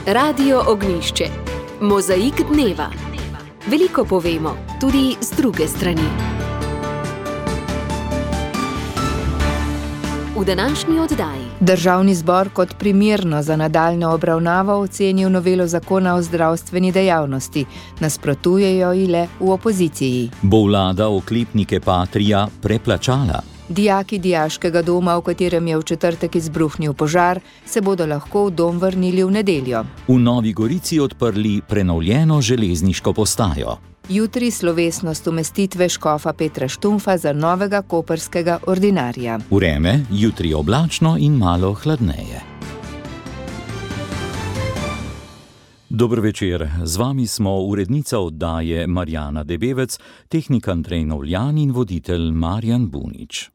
Radio Ognjišče. Mozaik dneva. Veliko povemo, tudi z druge strani. V današnji oddaji. Državni zbor kot primerno za nadaljnjo obravnavo ocenil novelo zakona o zdravstveni dejavnosti. Nasprotujejo ji le v opoziciji. Bo vlada oklepnike Patria preplačala? Dijaki dijaškega doma, v katerem je v četrtek izbruhnil požar, se bodo lahko v dom vrnili v nedeljo. V Novi Gorici odprli prenovljeno železniško postajo. Jutri slovesnost umestitve škofa Petra Štumfa za novega koprskega ordinarja. Vreme, jutri oblačno in malo hladneje. Dober večer, z vami smo urednica oddaje Marjana Debevec, tehnik Andrej Novljan in voditelj Marjan Bunič.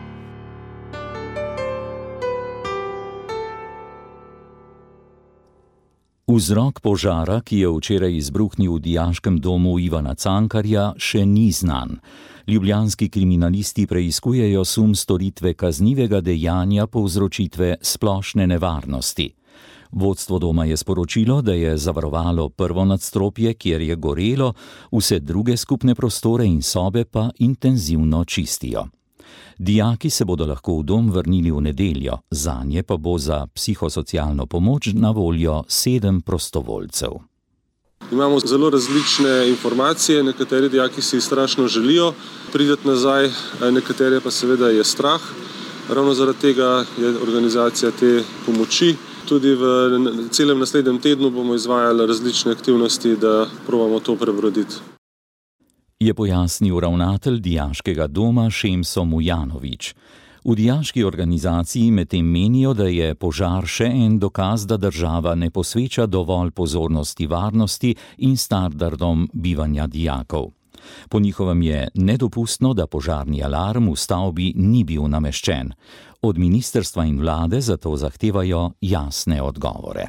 Vzrok požara, ki je včeraj izbruhnil v dijaškem domu Ivana Cankarja, še ni znan. Ljubljanski kriminalisti preiskujejo sum storitve kaznivega dejanja povzročitve splošne nevarnosti. Vodstvo doma je sporočilo, da je zavarovalo prvo nadstropje, kjer je gorelo, vse druge skupne prostore in sobe pa intenzivno čistijo. Dijaki se bodo lahko v dom vrnili v nedeljo, zanje pa bo za psihosocialno pomoč na voljo 7 prostovoljcev. Imamo zelo različne informacije, nekateri dijaki si strašno želijo priti nazaj, nekatere pa seveda je strah. Ravno zaradi tega je organizacija te pomoči. Tudi v celem naslednjem tednu bomo izvajali različne aktivnosti, da probamo to prebroditi. Je pojasnil ravnatelj dijaškega doma Šemso Mujanović. V dijaški organizaciji medtem menijo, da je požar še en dokaz, da država ne posveča dovolj pozornosti varnosti in standardom bivanja dijakov. Po njihovem je nedopustno, da požarni alarm v stavbi ni bil nameščen. Od ministrstva in vlade zato zahtevajo jasne odgovore.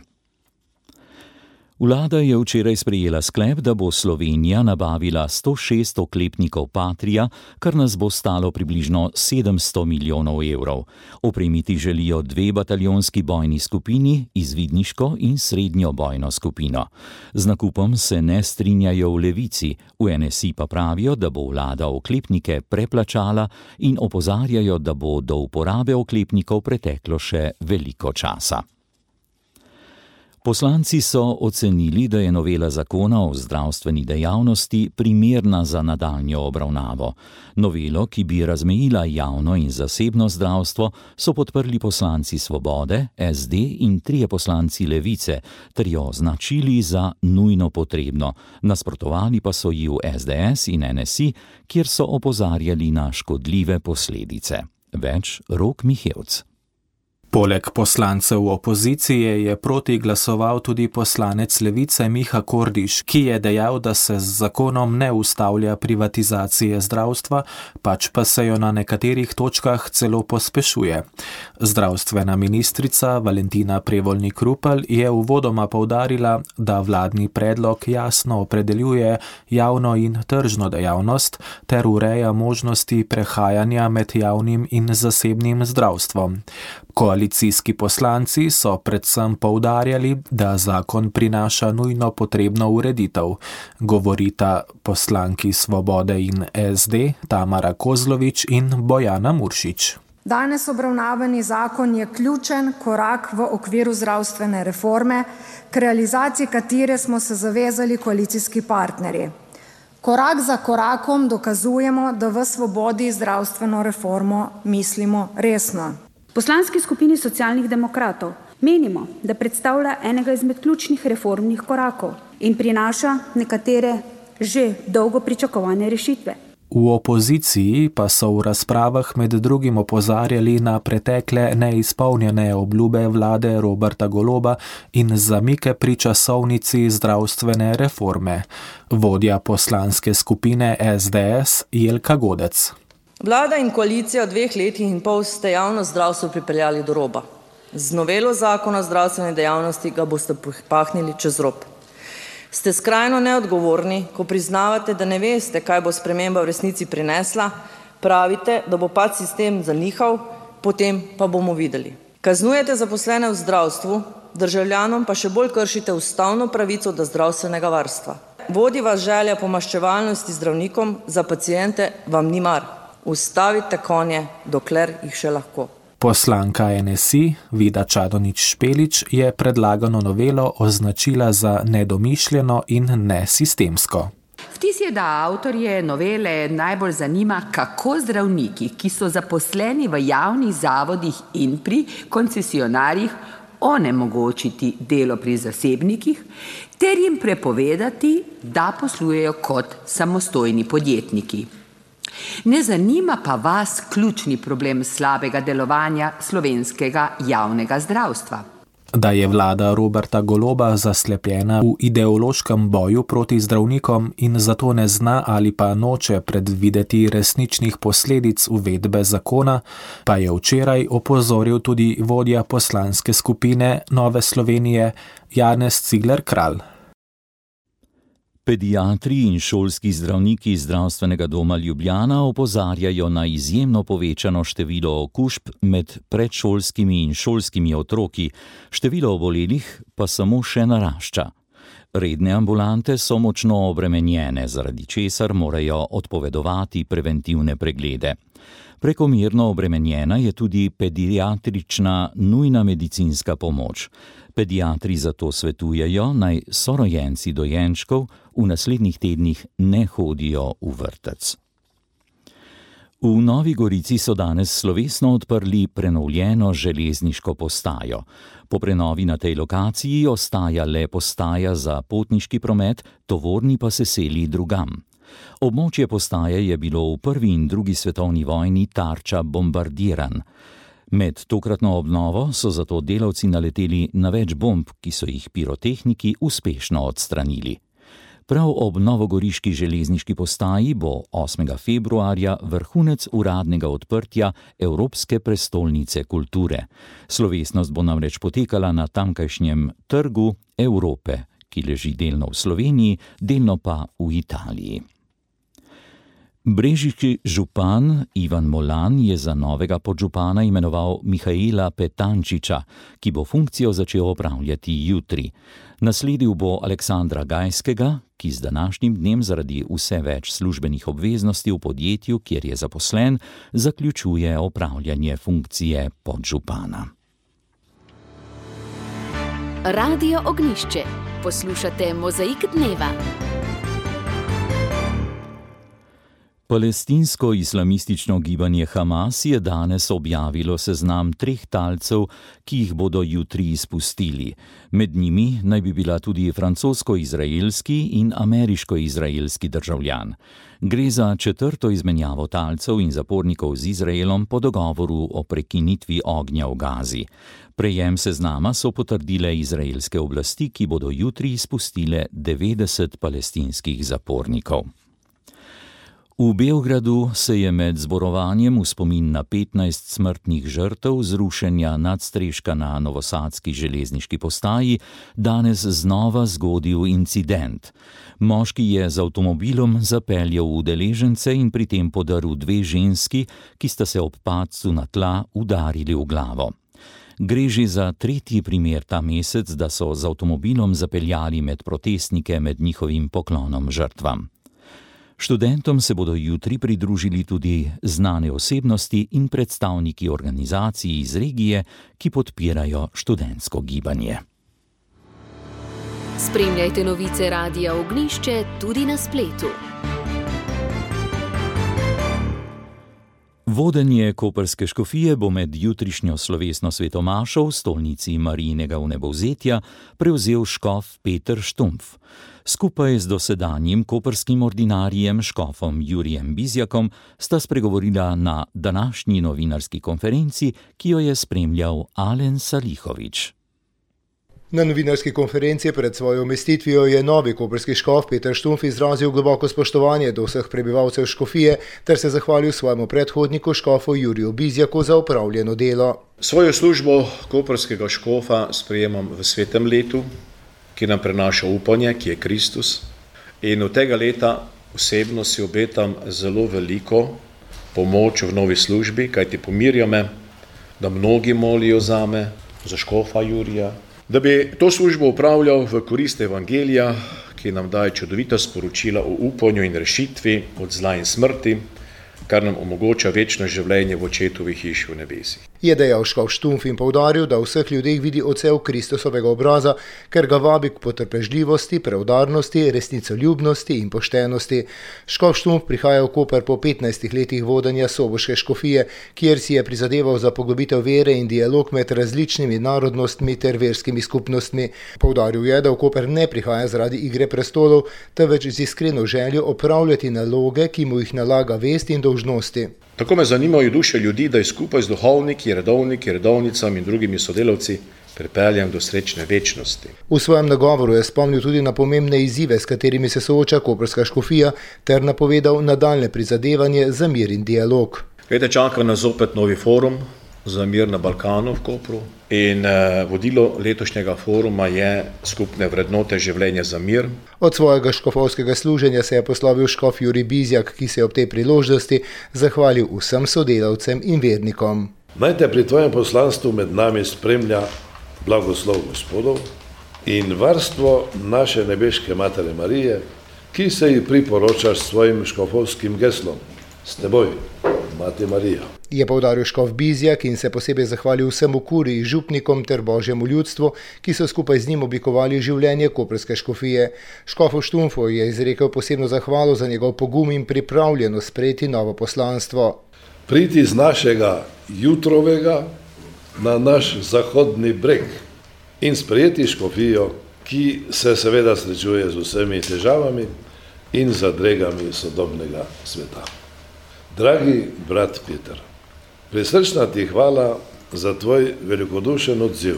Vlada je včeraj sprejela sklep, da bo Slovenija nabavila 106 oklepnikov Patria, kar nas bo stalo približno 700 milijonov evrov. Opremiti želijo 2 bataljonski bojni skupini, izvidniško in srednjo bojno skupino. Z nakupom se ne strinjajo v Levici, v NSI pa pravijo, da bo vlada oklepnike preplačala in opozarjajo, da bo do uporabe oklepnikov preteklo še veliko časa. Poslanci so ocenili, da je novela zakona o zdravstveni dejavnosti primerna za nadaljnjo obravnavo. Novelo, ki bi razmejila javno in zasebno zdravstvo, so podprli poslanci Svobode, SD in 3 poslanci Levice, ter jo označili za nujno potrebno. Nasprotovali pa so ji v SDS in NSI, kjer so opozarjali na škodljive posledice. Več Rok Mihevc. Poleg poslancev opozicije je proti glasoval tudi poslanec Levice Miha Kordiš, ki je dejal, da se z zakonom ne ustavlja privatizacije zdravstva, pač pa se jo na nekaterih točkah celo pospešuje. Zdravstvena ministrica Valentina Prevolnik Rupel je uvodoma poudarila, da vladni predlog jasno opredeljuje javno in tržno dejavnost ter ureja možnosti prehajanja med javnim in zasebnim zdravstvom. Koalicijski poslanci so predvsem poudarjali, da zakon prinaša nujno potrebno ureditev, govorita poslanki Svobode in SD Tamara Kozlovič in Bojana Muršič. Danes obravnavani zakon je ključen korak v okviru zdravstvene reforme, k realizaciji katere smo se zavezali koalicijski partnerji. Korak za korakom dokazujemo, da v Svobodi zdravstveno reformo mislimo resno. V Poslanski skupini Socialnih demokratov menimo, da predstavlja enega izmed ključnih reformnih korakov in prinaša nekatere že dolgo pričakovane rešitve. V opoziciji pa so v razpravah med drugim opozarjali na pretekle neizpolnjene obljube vlade Roberta Goloba in zamike pri časovnici zdravstvene reforme. Vodja poslanske skupine SDS Jelka Godec. Vlada in koalicija v 2 letih in pol ste javno zdravstvo pripeljali do roba. Z novelo zakona o zdravstveni dejavnosti ga boste pahnili čez rob. Ste skrajno neodgovorni, ko priznavate, da ne veste, kaj bo sprememba v resnici prinesla, pravite, da bo pač sistem zanihal, potem pa bomo videli. Kaznujete zaposlene v zdravstvu, državljanom pa še bolj kršite ustavno pravico do zdravstvenega varstva. Vodi vas želja po maščevalnosti zdravnikom, za paciente vam ni mar. Ustavite konje, dokler jih še lahko. Poslanka NSI Vida Čadonič Špelič je predlagano novelo označila za nedomišljeno in nesistemsko. Vtis je, da avtorje novele najbolj zanima, kako zdravniki, ki so zaposleni v javnih zavodih in pri koncesionarjih, onemogočiti delo pri zasebnikih ter jim prepovedati, da poslujejo kot samostojni podjetniki. Ne zanima pa vas ključni problem slabega delovanja slovenskega javnega zdravstva. Da je vlada Roberta Goloba zaslepljena v ideološkem boju proti zdravnikom in zato ne zna ali pa noče predvideti resničnih posledic uvedbe zakona, pa je včeraj opozoril tudi vodja poslanske skupine Nove Slovenije Janez Cigler Kralj. Pediatri in šolski zdravniki Zdravstvenega doma Ljubljana opozarjajo na izjemno povečano število okužb med predšolskimi in šolskimi otroki, število obolelih pa samo še narašča. Redne ambulante so močno obremenjene, zaradi česar morajo odpovedovati preventivne preglede. Prekomerno obremenjena je tudi pediatrična nujna medicinska pomoč. Pediatri zato svetujejo, naj sorojenci dojenčkov v naslednjih tednih ne hodijo v vrtec. V Novi Gorici so danes slovesno odprli prenovljeno železniško postajo. Po prenovi na tej lokaciji ostaja le postaja za potniški promet, tovorni pa se seli drugam. Območje postaje je bilo v prvi in drugi svetovni vojni tarča bombardiranj. Med tokratno obnovo so zato delavci naleteli na več bomb, ki so jih pirotehniki uspešno odstranili. Prav ob novogoriški železniški postaji bo 8. februarja vrhunec uradnega odprtja Evropske prestolnice kulture. Slovesnost bo namreč potekala na tamkajšnjem Trgu Evrope, ki leži delno v Sloveniji, delno pa v Italiji. Brežiški župan Ivan Molan je za novega podžupana imenoval Mihaela Petančiča, ki bo funkcijo začel opravljati jutri. Nasledil bo Aleksandra Gajskega, ki z današnjim dnem zaradi vse več službenih obveznosti v podjetju, kjer je zaposlen, zaključuje opravljanje funkcije podžupana. Radio Ognjišče. Poslušate Mozaik dneva. Palestinsko-islamistično gibanje Hamas je danes objavilo seznam 3 talcev, ki jih bodo jutri izpustili. Med njimi naj bi bila tudi francosko-izraelski in ameriško-izraelski državljan. Gre za 4. izmenjavo talcev in zapornikov z Izraelom po dogovoru o prekinitvi ognja v Gazi. Prejem seznama so potrdile izraelske oblasti, ki bodo jutri izpustile 90 palestinskih zapornikov. V Beogradu se je med zborovanjem v spomin na 15 smrtnih žrtev zrušenja nadstreška na novosadski železniški postaji danes znova zgodil incident. Moški je z avtomobilom zapeljal udeležence in pri tem podaril 2 ženski, ki sta se ob padcu na tla udarili v glavo. Gre že za 3. primer ta mesec, da so z avtomobilom zapeljali med protestnike med njihovim poklonom žrtvam. Študentom se bodo jutri pridružili tudi znane osebnosti in predstavniki organizacij iz regije, ki podpirajo študentsko gibanje. Spremljajte novice Radia Ognjišče tudi na spletu. Vodenje koprske škofije bo med jutrišnjo slovesno svetomašo v stolnici Marijinega vnebovzetja prevzel škof Peter Štumpf. Skupaj z dosedanjim koprskim ordinarijem škofom Jurijem Bizjakom sta spregovorila na današnji novinarski konferenci, ki jo je spremljal Alen Salihović. Na novinarski konferenci pred svojo umestitvijo je novi koprski škof Peter Štumpf izrazil globoko spoštovanje do vseh prebivalcev škofije ter se zahvalil svojemu predhodniku škofu Juriju Bizjaku za opravljeno delo. Svojo službo koprskega škofa sprejemam v svetem letu, ki nam prenaša upanje, ki je Kristus. In od tega leta osebno si obetam zelo veliko pomoč v novi službi, kajti pomirja me, da mnogi molijo zame, za škofa Jurija, da bi to službo upravljal v korist evangelija, ki nam daje čudovita sporočila o upanju in rešitvi od zla in smrti, kar nam omogoča večno življenje v očetovi hiši v nebesih. Je dejal škof Štumpf in poudaril, da v vseh ljudeh vidi odsev Kristusovega obraza, ker ga vabi k potrpežljivosti, preudarnosti, resnicoljubnosti in poštenosti. Škof Štumpf prihaja v Koper po 15 letih vodenja soboške škofije, kjer si je prizadeval za poglobitev vere in dialog med različnimi narodnostmi ter verskimi skupnostmi. Poudaril je, da v Koper ne prihaja zaradi Igre prestolov, temveč z iskreno željo opravljati naloge, ki mu jih nalaga vest in dolžnosti. Tako me zanimajo duše ljudi, da jih skupaj z duhovniki, redovnicami in drugimi sodelavci pripeljem do srečne večnosti. V svojem nagovoru je spomnil tudi na pomembne izzive, s katerimi se sooča koprska škofija, ter napovedal nadaljnje prizadevanje za mir in dialog. Čaka nas zopet novi forum za mir na Balkanu v Kopru in vodilo letošnjega foruma je skupne vrednote življenja za mir. Od svojega škofovskega služenja se je poslovil škof Jurij Bizjak, ki se je ob tej priložnosti zahvalil vsem sodelavcem in vernikom. Naj te pri tvojem poslanstvu med nami spremlja blagoslov Gospodov in varstvo naše nebeške Matere Marije, ki se ji priporočaš s svojim škofovskim geslom. S teboj, Mati Marija. Je poudaril škof Bizjak in se posebej zahvalil vsem v kuriji, župnikom ter božjemu ljudstvu, ki so skupaj z njim oblikovali življenje koprske škofije. Škofu Štumpfu je izrekel posebno zahvalo za njegov pogum in pripravljenost sprejeti novo poslanstvo. Priti z našega jutrovega na naš zahodni breg in sprejeti škofijo, ki se seveda srečuje z vsemi težavami in zadregami sodobnega sveta. Dragi brat Peter, prisrčna ti hvala za tvoj velikodušen odziv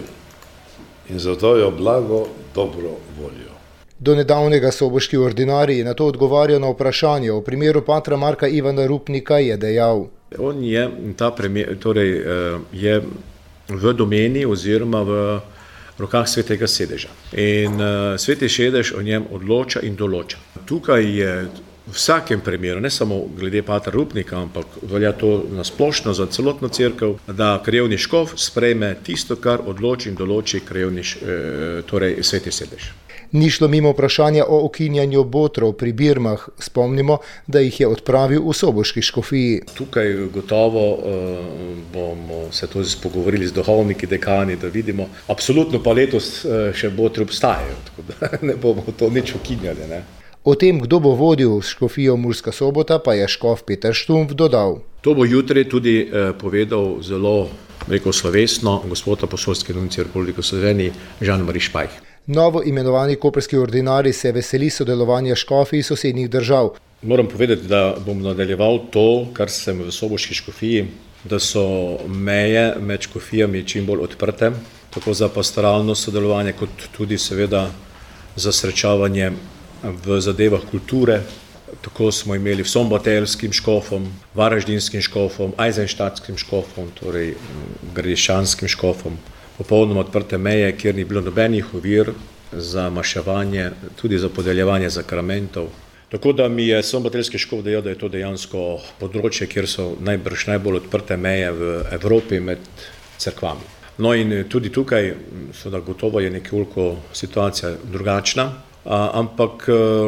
in za tvojo blago dobro voljo. Do nedavnega soboški ordinarij je na to odgovarjal na vprašanje o primeru patra Marka Ivana Rupnika, je dejal. On je, ta primer, torej, je v domeni oziroma v rokah svetega sedeža. In sveti sedež o njem odloča in določa. Tukaj je v vsakem primeru, ne samo glede patra Rupnika, ampak velja to nasplošno za celotno cerkev, da krajevni škof sprejme tisto, kar odloči in določi krajevni, torej sveti sedež. Ni šlo mimo vprašanja o ukinjanju botrov pri birmah. Spomnimo, da jih je odpravil v soboški škofiji. Tukaj gotovo bomo se to pogovorili z duhovniki, dekani, da vidimo. Absolutno pa letos še botri obstajajo, tako da ne bomo to nič ukinjali, ne. O tem, kdo bo vodil škofijo Murska Sobota, pa je škof Peter Štumpf dodal. To bo jutri tudi povedal zelo, slovesno gospod apostolski nuncij Republike Slovenije Jean-Marie Špajh. Novo imenovani koprski ordinarij se veseli sodelovanja škofij sosednjih držav. Moram povedati, da bom nadaljeval to, kar sem v soboški škofiji, da so meje med škofijami čim bolj odprte, tako za pastoralno sodelovanje, kot tudi seveda za srečavanje v zadevah kulture. Tako smo imeli v sombateljskim škofom, varaždinskim škofom, ajzenštatskim škofom, torej gradiščanskim škofom. Popolnoma odprte meje, kjer ni bilo nobenih ovir za maševanje, tudi za podeljevanje sakramentov. Tako da mi je sombateljski škof dejal, da je to dejansko področje, kjer so najbolj odprte meje v Evropi med cerkvami. No in tudi tukaj, seveda gotovo je nekoliko situacija drugačna, ampak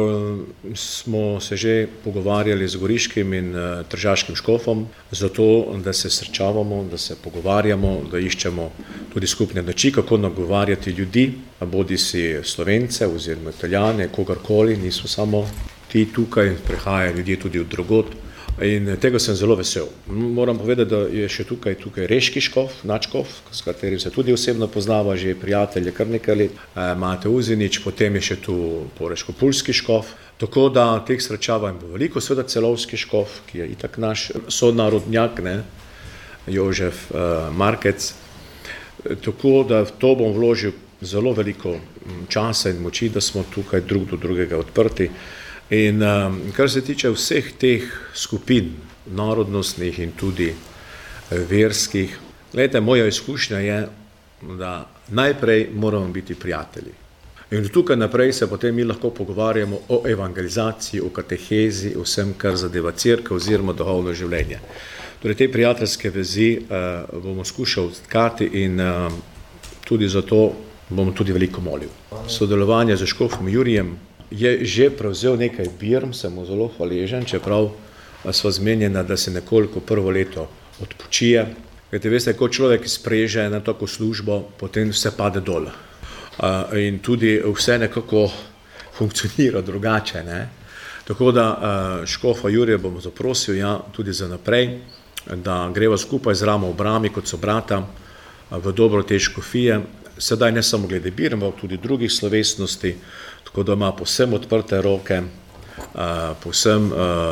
smo se že pogovarjali z goriškim in tržaškim škofom, zato da se srečavamo, da se pogovarjamo, da iščemo tudi skupne načine, kako nagovarjati ljudi, bodi si Slovence oziroma Italijane, kogarkoli, niso samo ti tukaj, prihajajo ljudje tudi od drugod. In tega sem zelo vesel. Moram povedati, da je še tukaj reški škof, nadškof, s katerim se tudi osebno poznava, že prijatelje kar nekaj let, Mate Uzinič, potem je še tu poreško-pulski škof. Tako da teh srečavanj bo veliko, seveda celovski škof, ki je itak naš sonarodnjak, Jožef Markec. Tako da v to bom vložil zelo veliko časa in moči, da smo tukaj drug do drugega odprti. In kar se tiče vseh teh skupin, narodnostnih in tudi verskih, gledajte, moja izkušnja je, da najprej moramo biti prijatelji. In tukaj naprej se potem mi lahko pogovarjamo o evangelizaciji, o katehezi, o vsem, kar zadeva cerkev oziroma duhovno življenje. Torej, te prijateljske vezi bomo skušali tkati in tudi zato bom tudi veliko molil. Sodelovanje z škofom Jurijem je že prevzel nekaj birm, sem mu zelo hvaležen, čeprav sva zmenjena, da se nekoliko prvo leto odpočije. Kajte, veste, ko človek spreže na tako službo, potem vse pade dol. In tudi vse nekako funkcionira drugače. Ne? Tako da škofa Jurija bomo zaprosil, tudi za naprej, da greva skupaj z ramo v brami, kot so brata, v dobro te škofije. Sedaj ne samo glede birm, ampak tudi drugih slovesnosti, tako da ima povsem odprte roke, povsem,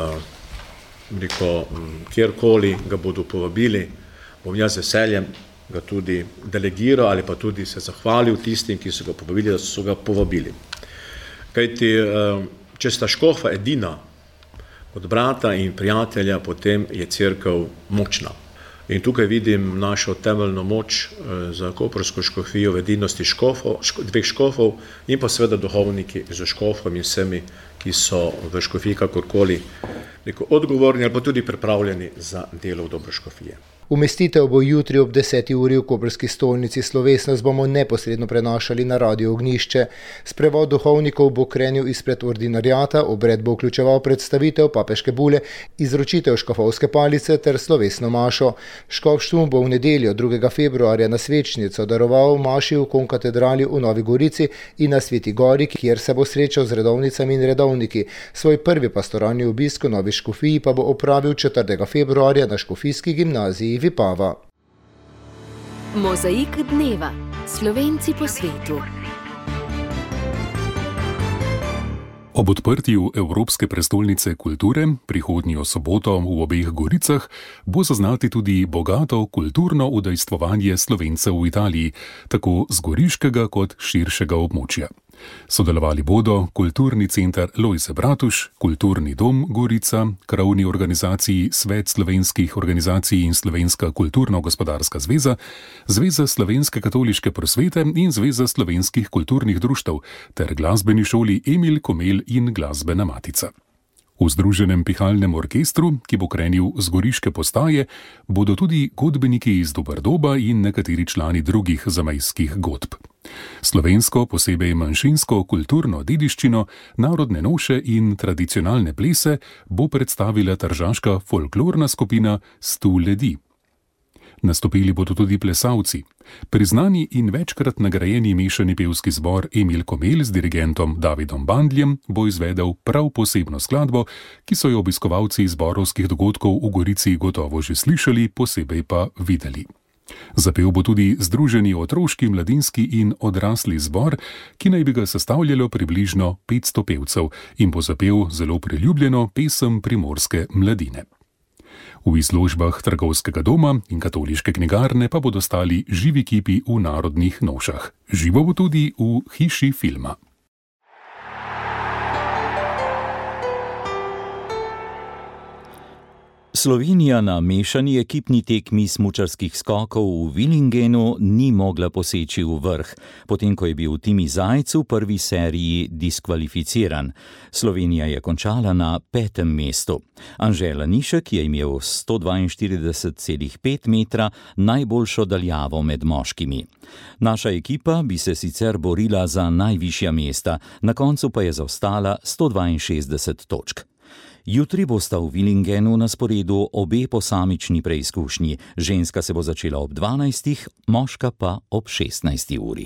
kjerkoli ga bodo povabili, bom jaz z veseljem ga tudi delegiral ali pa tudi se zahvalil tistim, ki so ga povabili, da so ga povabili. Kajti, če sta škofa edina od brata in prijatelja, potem je cerkev močna. In tukaj vidim našo temeljno moč za koprsko škofijo v edinosti dveh škofov in pa seveda duhovniki z škofom in vsemi, ki so v škofiji kakorkoli odgovorni ali pa tudi pripravljeni za delo v dobro škofije. Umestitev bo jutri ob 10. uri v koprski stolnici, slovesnost bomo neposredno prenašali na Radio Ognjišče. Sprevod duhovnikov bo krenil izpred ordinariata, obred bo vključeval predstavitev papeške bule, izročitev škofovske palice ter slovesno mašo. Škof Štum bo v nedeljo 2. februarja na svečnico daroval maši v Konkatedrali v Novi Gorici in na Sveti Gori, kjer se bo srečal z redovnicami in redovniki. Svoj prvi pastoralni obisk v Novi Škofiji pa bo opravil 4. februarja na Škofijski gimnaziji Vipava. Mozaik dneva. Slovenci po svetu. Ob odprtju Evropske prestolnice kulture prihodnjo soboto v obeh Goricah bo zaznati tudi bogato kulturno udejstvovanje Slovencev v Italiji, tako z goriškega kot širšega območja. Sodelovali bodo Kulturni center Lojze Bratuš, Kulturni dom Gorica, krovni organizaciji Svet slovenskih organizacij in Slovenska kulturno-gospodarska zveza, Zveza slovenske katoliške prosvete in Zveza slovenskih kulturnih društev ter glasbeni šoli Emil Komel in Glasbena matica. V združenem pihalnem orkestru, ki bo krenil z goriške postaje, bodo tudi godbeniki iz Doberdoba in nekateri člani drugih zamejskih godb. Slovensko, posebej manjšinsko kulturno dediščino, narodne noše in tradicionalne plese bo predstavila tržaška folklorna skupina Stu Ledi. Nastopili bodo tudi plesalci. Priznani in večkrat nagrajeni mešani pevski zbor Emil Komel z dirigentom Davidom Bandljem bo izvedel prav posebno skladbo, ki so jo obiskovalci zborovskih dogodkov v Gorici gotovo že slišali, posebej pa videli. Zapel bo tudi združeni otroški, mladinski in odrasli zbor, ki naj bi ga sestavljalo približno 500 pevcev in bo zapel zelo priljubljeno pesem primorske mladine. V izložbah Trgovskega doma in Katoliške knjigarne pa bodo stali živi kipi v narodnih nošah. Živo bo tudi v Hiši filma. Slovenija na mešani ekipni tekmi smučarskih skokov v Villingenu ni mogla poseči v vrh, potem ko je bil Timi Zajc v prvi seriji diskvalificiran. Slovenija je končala na 5. mestu. Anže Lanišek je imel 142,5 metra najboljšo daljavo med moškimi. Naša ekipa bi se sicer borila za najvišja mesta, na koncu pa je zaostala 162 točk. Jutri bosta v Villingenu na sporedu obe posamični preizkušnji. Ženska se bo začela ob 12, moška pa ob 16 uri.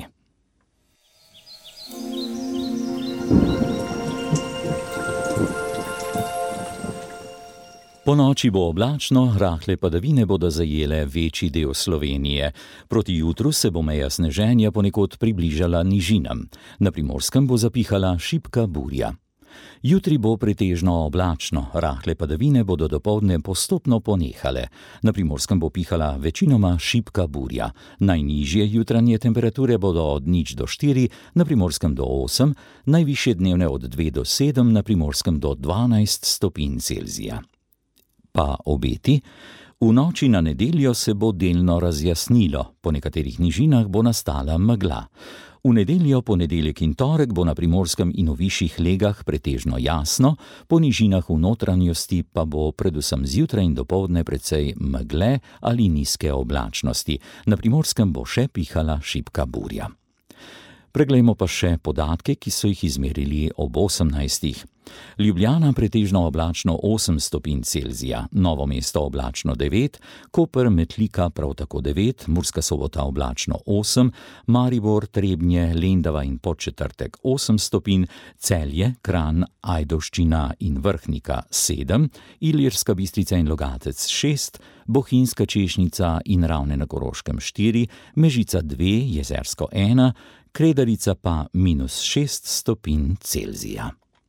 Po noči bo oblačno, rahle padavine bodo zajele večji del Slovenije. Proti jutru se bo meja sneženja ponekod približala nižinam. Na Primorskem bo zapihala šibka burja. Jutri bo pretežno oblačno, rahle padavine bodo dopoldne postopno ponehale. Na Primorskem bo pihala večinoma šibka burja. Najnižje jutranje temperature bodo od 0 do 4, na Primorskem do 8, najvišje dnevne od 2 do 7, na Primorskem do 12 stopinj Celzija. Pa obeti. V noči na nedeljo se bo delno razjasnilo, po nekaterih nižinah bo nastala megla. V nedeljo, ponedeljek in torek bo na Primorskem in v višjih legah pretežno jasno, po nižinah v notranjosti pa bo predvsem zjutraj in dopoldne precej megle ali nizke oblačnosti. Na Primorskem bo še pihala šibka burja. Preglejmo pa še podatke, ki so jih izmerili ob 18. Ljubljana pretežno oblačno 8 stopinj Celzija, Novo mesto oblačno 9, Koper, Metlika prav tako 9, Murska Sobota oblačno 8, Maribor, Trebnje, Lendava in Podčetrtek 8 stopinj, Celje, Kranj, Ajdovščina in Vrhnika 7, Ilirska Bistrica in Logatec 6, Bohinjska Češnica in Ravne na Koroškem 4, Mežica 2, Jezersko 1, Kredarica pa -6 stopinj Celzija.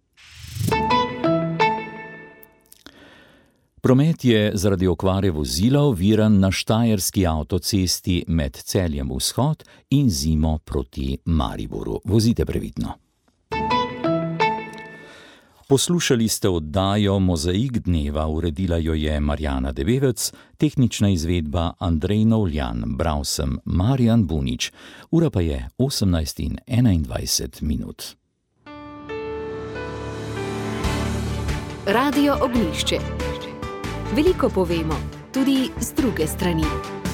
Promet je zaradi okvare vozila oviran na štajerski avtocesti med Celjem vzhod in Zimo proti Mariboru. Vozite previdno. Poslušali ste oddajo Mozaik dneva, uredila jo je Marjana Debevec, tehnična izvedba Andrej Novljan, bral sem Marjan Bunič. Ura pa je 18:21. Radio Ognjišče. Veliko povemo, tudi z druge strani.